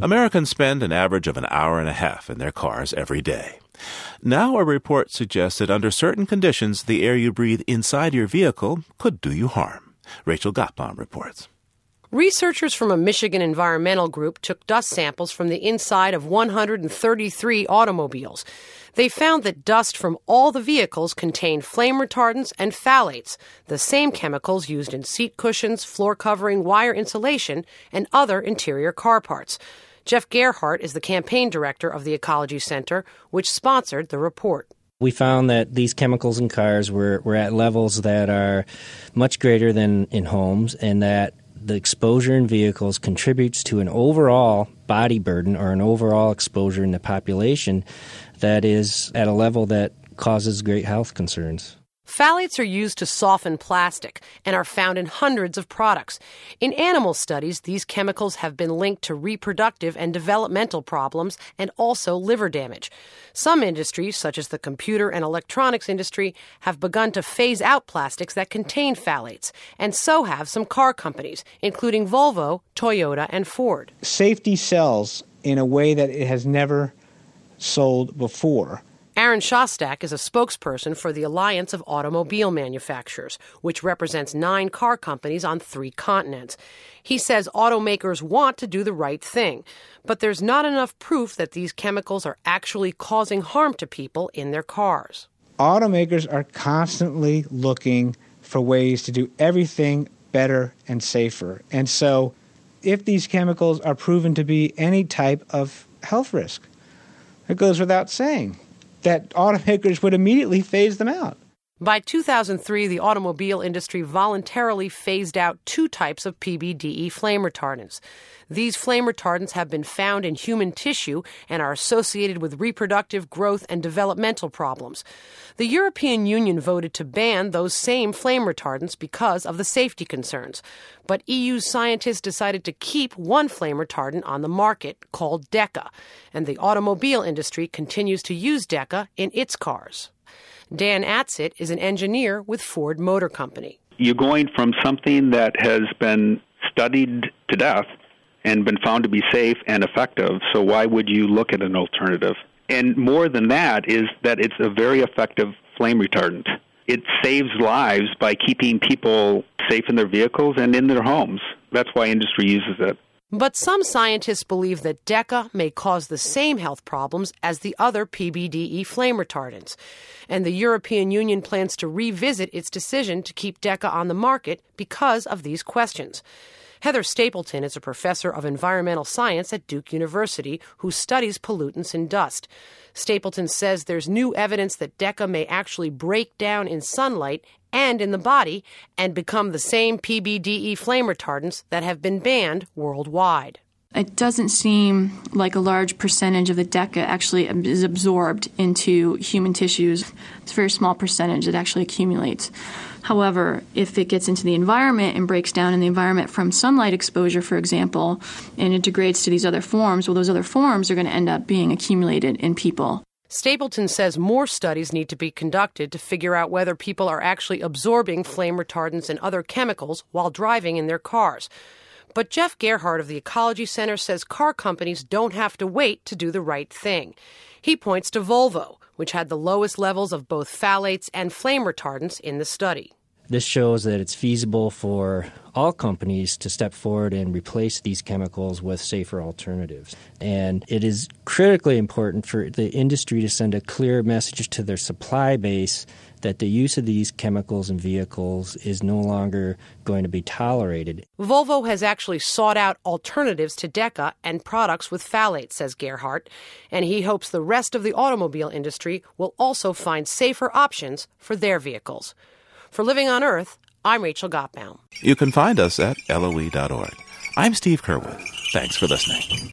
Americans spend an average of an hour and a half in their cars every day. Now a report suggests that under certain conditions, the air you breathe inside your vehicle could do you harm. Rachel Gottbaum reports. Researchers from a Michigan environmental group took dust samples from the inside of 133 automobiles. They found that dust from all the vehicles contained flame retardants and phthalates, the same chemicals used in seat cushions, floor covering, wire insulation, and other interior car parts. Jeff Gerhardt is the campaign director of the Ecology Center, which sponsored the report. We found that these chemicals in cars were at levels that are much greater than in homes, and that the exposure in vehicles contributes to an overall body burden or an overall exposure in the population that is at a level that causes great health concerns. Phthalates are used to soften plastic and are found in hundreds of products. In animal studies, these chemicals have been linked to reproductive and developmental problems and also liver damage. Some industries, such as the computer and electronics industry, have begun to phase out plastics that contain phthalates, and so have some car companies, including Volvo, Toyota, and Ford. Safety sells in a way that it has never sold before. Aaron Shostak is a spokesperson for the Alliance of Automobile Manufacturers, which represents 9 car companies on 3 continents. He says automakers want to do the right thing, but there's not enough proof that these chemicals are actually causing harm to people in their cars. Automakers are constantly looking for ways to do everything better and safer. And so if these chemicals are proven to be any type of health risk, it goes without saying that automakers would immediately phase them out. By 2003, the automobile industry voluntarily phased out 2 types of PBDE flame retardants. These flame retardants have been found in human tissue and are associated with reproductive, growth, and developmental problems. The European Union voted to ban those same flame retardants because of the safety concerns. But EU scientists decided to keep one flame retardant on the market called DECA, and the automobile industry continues to use DECA in its cars. Dan Atzit is an engineer with Ford Motor Company. You're going from something that has been studied to death and been found to be safe and effective, so why would you look at an alternative? And more than that is that it's a very effective flame retardant. It saves lives by keeping people safe in their vehicles and in their homes. That's why industry uses it. But some scientists believe that DECA may cause the same health problems as the other PBDE flame retardants. And the European Union plans to revisit its decision to keep DECA on the market because of these questions. Heather Stapleton is a professor of environmental science at Duke University who studies pollutants in dust. Stapleton says there's new evidence that DECA may actually break down in sunlight and in the body and become the same PBDE flame retardants that have been banned worldwide. It doesn't seem like a large percentage of the DECA actually is absorbed into human tissues. It's a very small percentage that actually accumulates. However, if it gets into the environment and breaks down in the environment from sunlight exposure, for example, and it degrades to these other forms, well, those other forms are going to end up being accumulated in people. Stapleton says more studies need to be conducted to figure out whether people are actually absorbing flame retardants and other chemicals while driving in their cars. But Jeff Gerhardt of the Ecology Center says car companies don't have to wait to do the right thing. He points to Volvo, which had the lowest levels of both phthalates and flame retardants in the study. This shows that it's feasible for all companies to step forward and replace these chemicals with safer alternatives. And it is critically important for the industry to send a clear message to their supply base that the use of these chemicals in vehicles is no longer going to be tolerated. Volvo has actually sought out alternatives to DECA and products with phthalates, says Gerhardt, and he hopes the rest of the automobile industry will also find safer options for their vehicles. For Living on Earth, I'm Rachel Gottbaum. You can find us at LOE.org. I'm Steve Curwood. Thanks for listening.